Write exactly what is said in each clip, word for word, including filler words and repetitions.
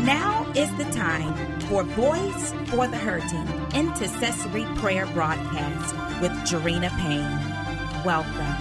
Now is the time for Voice for the Hurting Intercessory Prayer Broadcast with Jarena Payne. Welcome.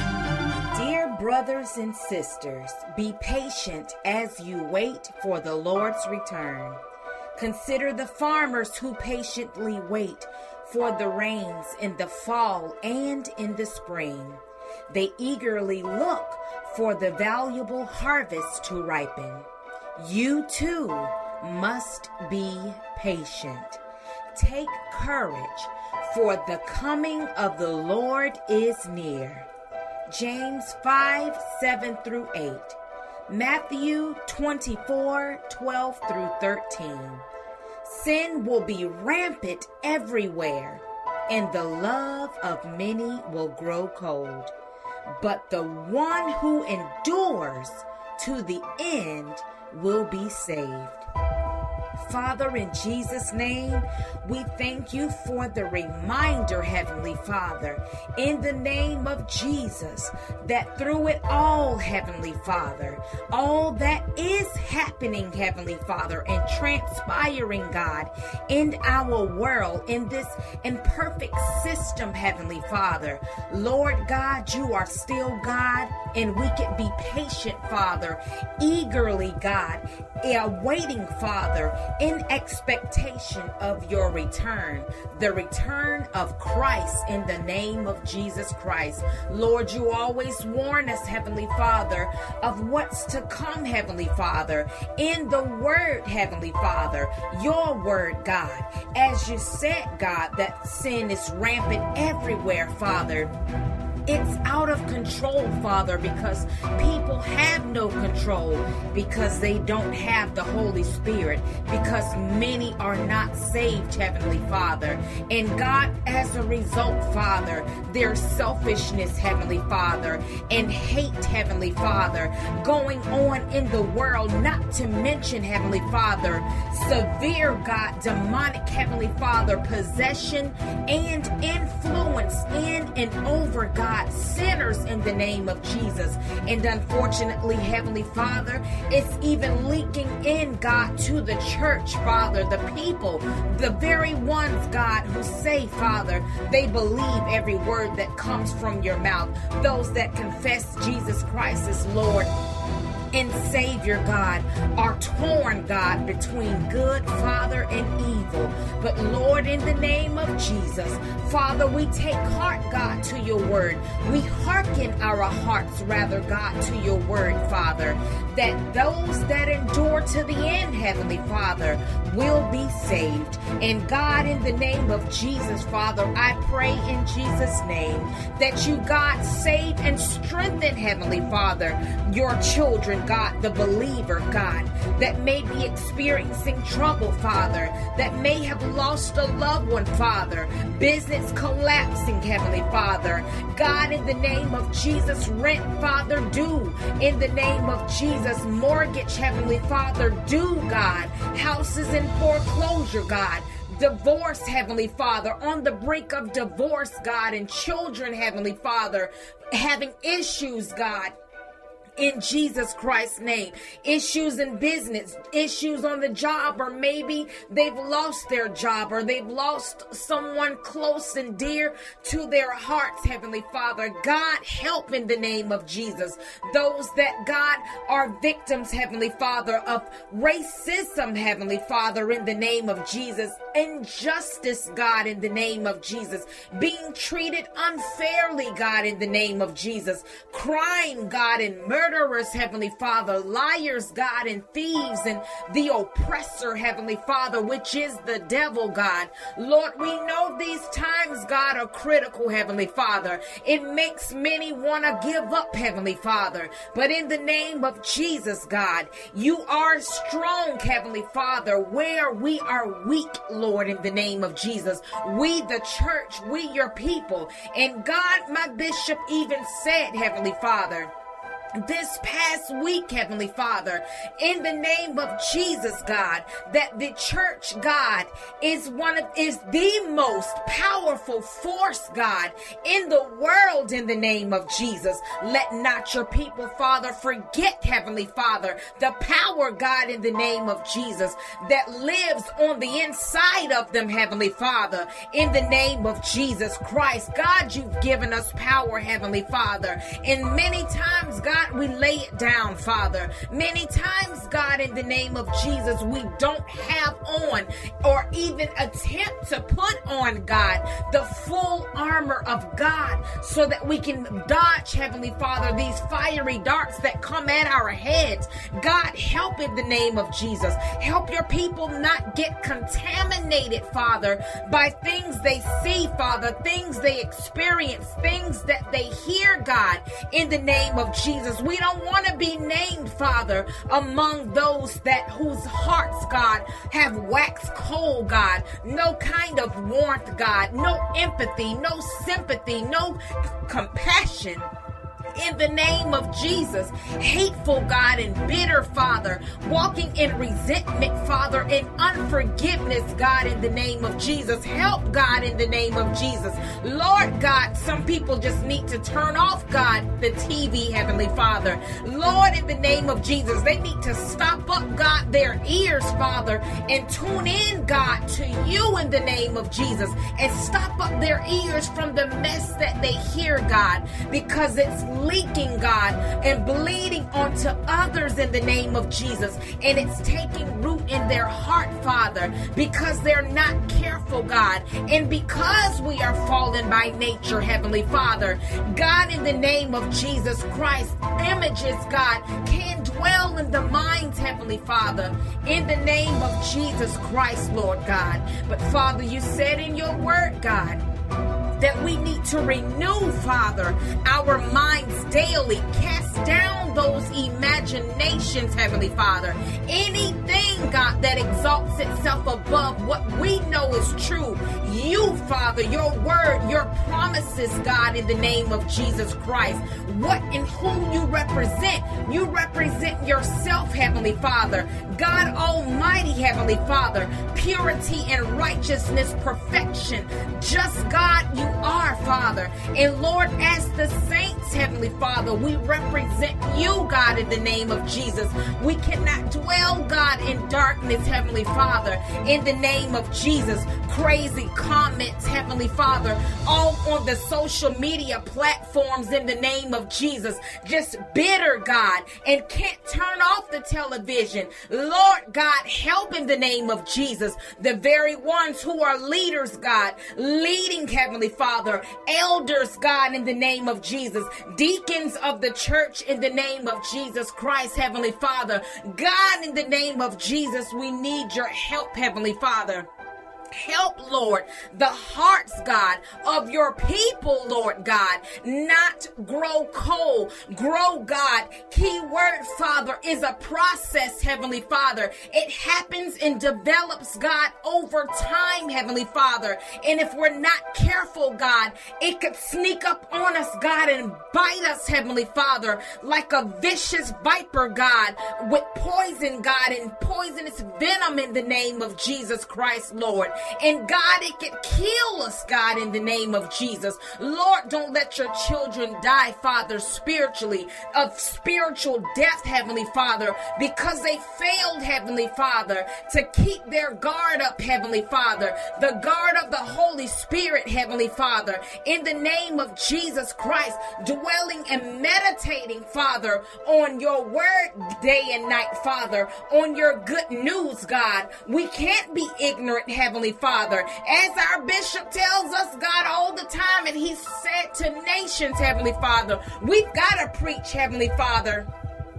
Dear brothers and sisters, be patient as you wait for the Lord's return. Consider the farmers who patiently wait for the rains in the fall and in the spring. They eagerly look for the valuable harvest to ripen. You too must be patient. Take courage, for the coming of the Lord is near. James five, seven through eight. Matthew twenty-four, twelve through thirteen. Sin will be rampant everywhere, and the love of many will grow cold. But the one who endures to the end will be saved. Father, in Jesus' name, we thank you for the reminder, Heavenly Father, in the name of Jesus, that through it all, Heavenly Father, all that is happening, Heavenly Father, and transpiring, God, in our world, in this imperfect system, Heavenly Father, Lord God, you are still God, and we can be patient, Father, eagerly, God, awaiting, Father, in expectation of your return, the return of Christ in the name of Jesus Christ. Lord, you always warn us, Heavenly Father, of what's to come, Heavenly Father, in the word, Heavenly Father, your word, God. As you said, God, that sin is rampant everywhere, Father. It's out of control, Father, because people have no control, because they don't have the Holy Spirit, because many are not saved, Heavenly Father. And God, as a result, Father, their selfishness, Heavenly Father, and hate, Heavenly Father, going on in the world, not to mention, Heavenly Father, severe, God, demonic, Heavenly Father, possession and influence in and over, God, sinners in the name of Jesus. And unfortunately, Heavenly Father, it's even leaking in, God, to the church, Father, the people, the very ones, God, who say, Father, they believe every word that comes from your mouth, those that confess Jesus Christ as Lord and Savior, God, are torn, God, between good, Father, and evil. But Lord, in the name of Jesus, Father, we take heart, God, to your word. We hearken our hearts, rather, God, to your word, Father, that those that endure to the end, Heavenly Father, will be saved. And God, in the name of Jesus, Father, I pray in Jesus' name that you, God, save and strengthen, Heavenly Father, your children, God, the believer, God, that may be experiencing trouble, Father, that may have lost a loved one, Father, business collapsing, Heavenly Father, God, in the name of Jesus, rent, Father, due, in the name of Jesus, mortgage, Heavenly Father, due, God, houses in foreclosure, God, divorce, Heavenly Father, on the brink of divorce, God, and children, Heavenly Father, having issues, God, in Jesus Christ's name. Issues in business, issues on the job, or maybe they've lost their job, or they've lost someone close and dear to their hearts, Heavenly Father. God, help in the name of Jesus. Those that, God, are victims, Heavenly Father, of racism, Heavenly Father, in the name of Jesus. Injustice, God, in the name of Jesus. Being treated unfairly, God, in the name of Jesus. Crime, God, and murder. Murderers, Heavenly Father, liars, God, and thieves, and the oppressor, Heavenly Father, which is the devil, God. Lord, we know these times, God, are critical, Heavenly Father. It makes many want to give up, Heavenly Father. But in the name of Jesus, God, you are strong, Heavenly Father, where we are weak, Lord, in the name of Jesus. We, the church, we, your people. And God, my bishop even said, Heavenly Father, this past week, Heavenly Father, in the name of Jesus, God, that the church, God, is one of, is the most powerful force, God, in the world, in the name of Jesus. Let not your people, Father, forget, Heavenly Father, the power, God, in the name of Jesus, that lives on the inside of them, Heavenly Father, in the name of Jesus Christ. God, you've given us power, Heavenly Father, and many times, God, we lay it down, Father. Many times, God, in the name of Jesus, we don't have on or even attempt to put on, God, the full armor of God so that we can dodge, Heavenly Father, these fiery darts that come at our heads. God, help in the name of Jesus. Help your people not get contaminated, Father, by things they see, Father, things they experience, things that they hear, God, in the name of Jesus. We don't want to be named, Father, among those that whose hearts, God, have waxed cold, God. No kind of warmth, God. No empathy, no sympathy, no compassion. In the name of Jesus, hateful, God, and bitter, Father, walking in resentment, Father, and unforgiveness, God, in the name of Jesus. Help, God, in the name of Jesus. Lord God, some people just need to turn off, God, the T V, Heavenly Father. Lord, in the name of Jesus, they need to stop up, God, their ears, Father, and tune in, God, to you in the name of Jesus, and stop up their ears from the mess that they hear, God, because it's leaking, God, and bleeding onto others in the name of Jesus. And it's taking root in their heart, Father, because they're not careful, God. And because we are fallen by nature, Heavenly Father, God, in the name of Jesus Christ, images, God, can dwell in the minds, Heavenly Father, in the name of Jesus Christ, Lord God. But Father, you said in your word, God, that we need to renew, Father, our minds daily. Cast down those imaginations, Heavenly Father. Anything, God, that exalts itself above what we know is true. You, Father, your word, your promises, God, in the name of Jesus Christ. What and who you represent. You represent yourself, Heavenly Father. God Almighty, Heavenly Father. Purity and righteousness, perfection. Just God, you are, Father. And Lord, as the saints, Heavenly Father, we represent you, God, in the name of Jesus. We cannot dwell, God, in darkness, Heavenly Father, in the name of Jesus. Crazy comments, Heavenly Father, all on the social media platforms in the name of Jesus. Just bitter, God, and can't turn off the television. Lord God, help in the name of Jesus. The very ones who are leaders, God, leading, Heavenly Father, elders, God, in the name of Jesus, deacons of the church in the name of Jesus Christ, Heavenly Father. God, in the name of Jesus, we need your help, Heavenly Father. Help, Lord, the hearts, God, of your people, Lord God, not grow cold. Grow, God. Key word, Father, is a process, Heavenly Father. It happens and develops, God, over time, Heavenly Father. And if we're not careful, God, it could sneak up on us, God, and bite us, Heavenly Father, like a vicious viper, God, with poison, God, and poisonous venom in the name of Jesus Christ, Lord. And God, it could kill us, God, in the name of Jesus. Lord, don't let your children die, Father, spiritually, of spiritual death, Heavenly Father, because they failed, Heavenly Father, to keep their guard up, Heavenly Father, the guard of the Holy Spirit, Heavenly Father, in the name of Jesus Christ, dwelling and meditating, Father, on your word day and night, Father, on your good news, God. We can't be ignorant, Heavenly Father, as our bishop tells us, God, all the time, and he said to nations, Heavenly Father, we've got to preach, Heavenly Father,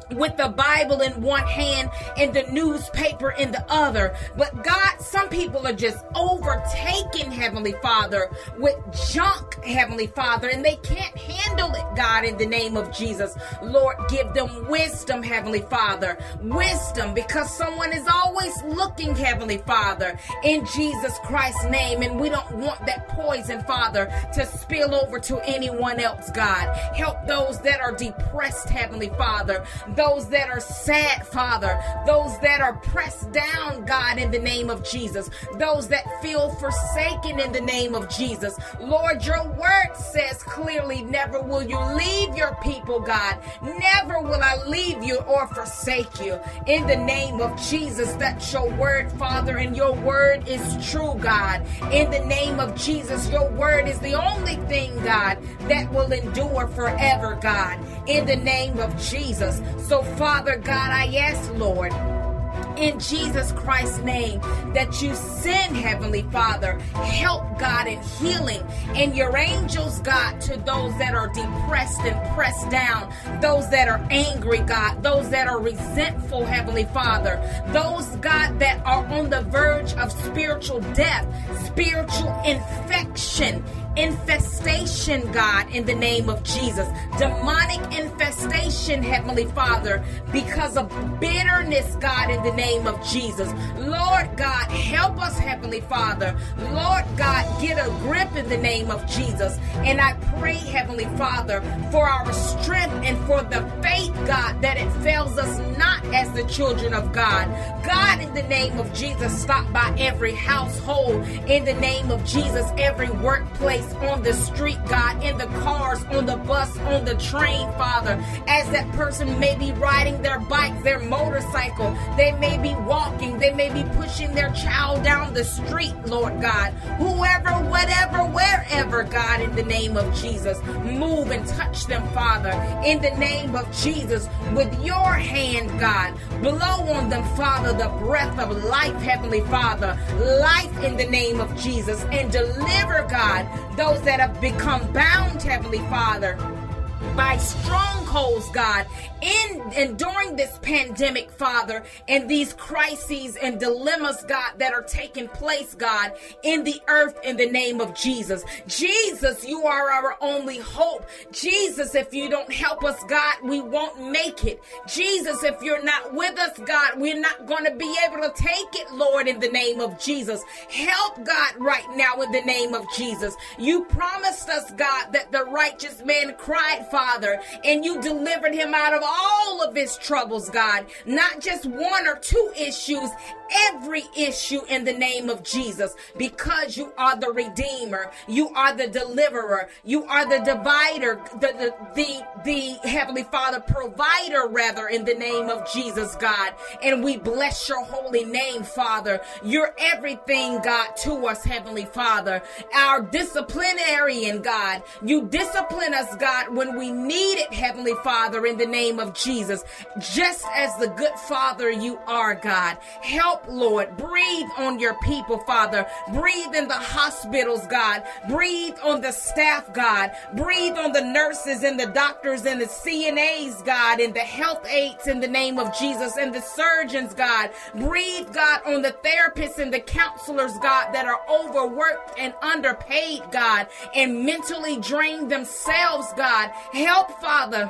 with the Bible in one hand and the newspaper in the other. But God, some people are just overtaken, Heavenly Father, with junk, Heavenly Father, and they can't handle it, God, in the name of Jesus. Lord, give them wisdom, Heavenly Father. Wisdom, because someone is always looking, Heavenly Father, in Jesus Christ's name. And we don't want that poison, Father, to spill over to anyone else, God. Help those that are depressed, Heavenly Father. Those that are sad, Father. Those that are pressed down, God, in the name of Jesus. Those that feel forsaken in the name of Jesus. Lord, your word says clearly, never will you leave your people, God. Never will I leave you or forsake you. In the name of Jesus, that's your word, Father, and your word is true, God. In the name of Jesus, your word is the only thing, God, that will endure forever, God. In the name of Jesus. So, Father God, I ask, Lord, in Jesus Christ's name, that you send, Heavenly Father, help, God, in healing, and your angels, God, to those that are depressed and pressed down, those that are angry, God, those that are resentful, Heavenly Father, those, God, that are on the verge of spiritual death, spiritual infection, infestation, God, in the name of Jesus. Demonic infestation, Heavenly Father, because of bitterness, God, in the name of Jesus. Lord God, help us, Heavenly Father. Lord God, get a grip in the name of Jesus. And I pray, Heavenly Father, for our strength and for the faith, God, that it fails us not as the children of God. God, in the name of Jesus, stop by every household. In the name of Jesus, every workplace, on the street, God, in the cars, on the bus, on the train, Father, as that person may be riding their bike, their motorcycle, they may be walking, they may be pushing their child down the street, Lord God, whoever, whatever, wherever, God, in the name of Jesus, move and touch them, Father, in the name of Jesus, with your hand, God, blow on them, Father, the breath of life, Heavenly Father, life in the name of Jesus, and deliver, God, those that have become bound, Heavenly Father, by strongholds, God, in and during this pandemic, Father, and these crises and dilemmas, God, that are taking place, God, in the earth, in the name of Jesus. Jesus, you are our only hope. Jesus, if you don't help us, God, we won't make it. Jesus, if you're not with us, God, we're not going to be able to take it, Lord, in the name of Jesus. Help, God, right now, in the name of Jesus. You promised us, God, that the righteous man cried, Father, and you delivered him out of all of his troubles, God, not just one or two issues, every issue in the name of Jesus, because you are the Redeemer, you are the Deliverer, you are the divider, the, the, the, the Heavenly Father, provider, rather, in the name of Jesus, God, and we bless your holy name, Father. You're everything, God, to us, Heavenly Father, our disciplinarian, God. You discipline us, God, when we need it, Heavenly Father, in the name of Jesus, just as the good Father you are, God. Help, Lord, breathe on your people, Father. Breathe in the hospitals, God. Breathe on the staff, God. Breathe on the nurses and the doctors and the C N As, God, and the health aides in the name of Jesus, and the surgeons, God. Breathe, God, on the therapists and the counselors, God, that are overworked and underpaid, God, and mentally drained themselves, God. Help, Father,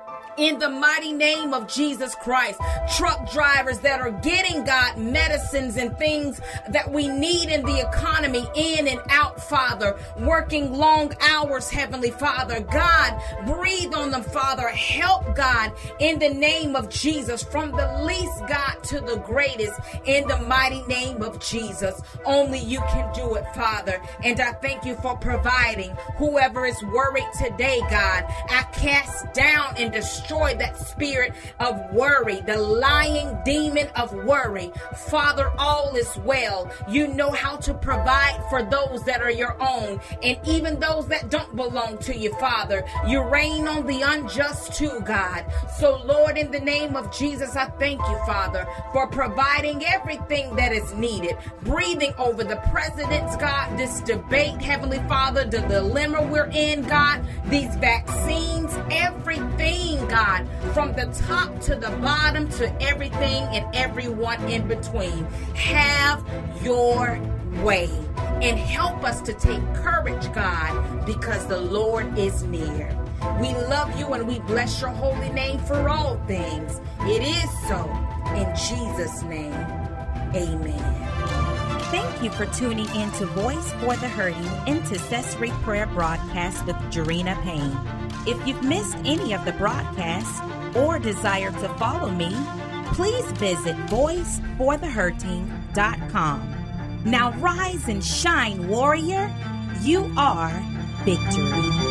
in the mighty name of Jesus Christ. Truck drivers that are getting, God, medicines and things that we need in the economy, in and out, Father, working long hours, Heavenly Father. God, breathe on them, Father. Help, God, in the name of Jesus, from the least, God, to the greatest, in the mighty name of Jesus. Only you can do it, Father. And I thank you for providing. Whoever is worried today, God, I cast down and destroy Destroy that spirit of worry, the lying demon of worry. Father, all is well. You know how to provide for those that are your own, and even those that don't belong to you, Father. You reign on the unjust too, God. So, Lord, in the name of Jesus, I thank you, Father, for providing everything that is needed. Breathing over the presidents, God, this debate, Heavenly Father, the dilemma we're in, God, these vaccines, everything, God. God, from the top to the bottom to everything and everyone in between. Have your way and help us to take courage, God, because the Lord is near. We love you and we bless your holy name for all things. It is so. In Jesus' name, amen. Thank you for tuning in to Voice for the Hurting Intercessory Prayer Broadcast with Jarena Payne. If you've missed any of the broadcasts or desire to follow me, please visit voice for the hurting dot com. Now rise and shine, warrior. You are victory.